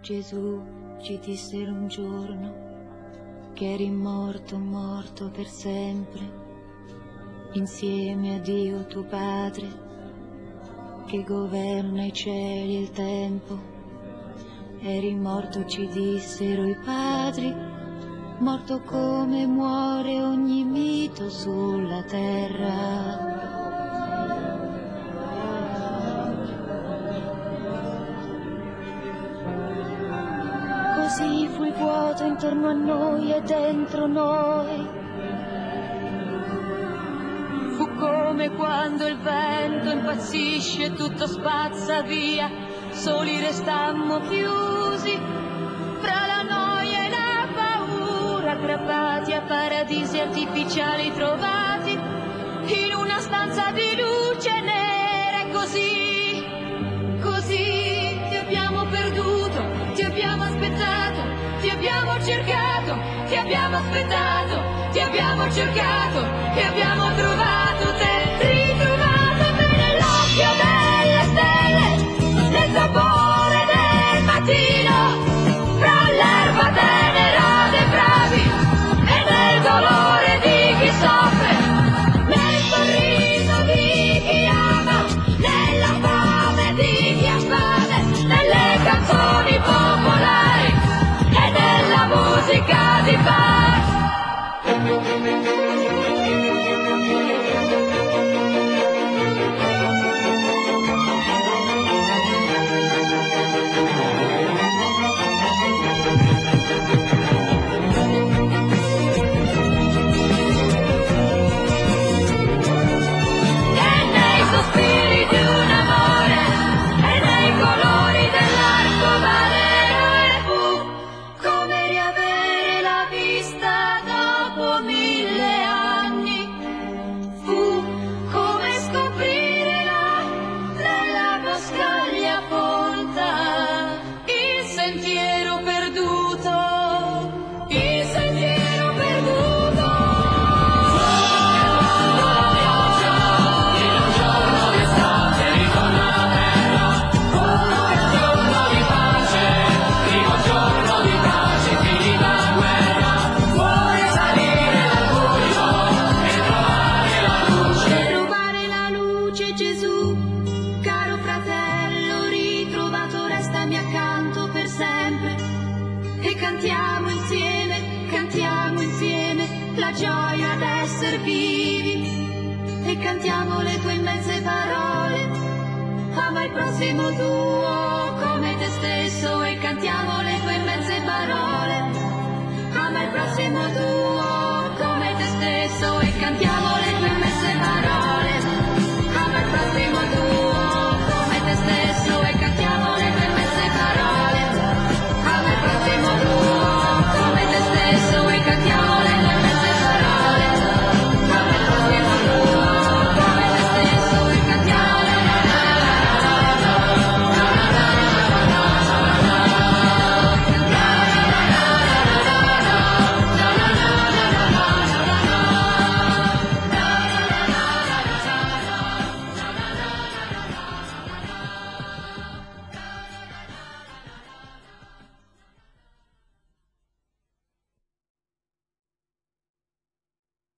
Gesù ci dissero un giorno che eri morto, morto per sempre, insieme a Dio tuo Padre, che governa i cieli e il tempo. Eri morto, ci dissero i padri, morto come muore ogni mito sulla terra. Così fu il vuoto intorno a noi e dentro noi. Fu come quando il vento impazzisce e tutto spazza via, soli restammo chiusi fra la noia e la paura, aggrappati a paradisi artificiali trovati in una stanza di luce nera. E così, così ti abbiamo perduto, ti abbiamo aspettato, ti abbiamo cercato, ti abbiamo aspettato, ti abbiamo cercato, ti abbiamo trovato, te ritrovato nell'occhio delle stelle, nel sapore del mattino, fra l'erba tenera dei pravi e nel dolore di chi soffre, nel sorriso di chi ama, nella fame di chi ha fame, nelle canzoni popolari e nella musica di pace. Cantiamo le tue immense parole, ama il prossimo tuo come te stesso, e cantiamo le tue immense parole, ama il prossimo tuo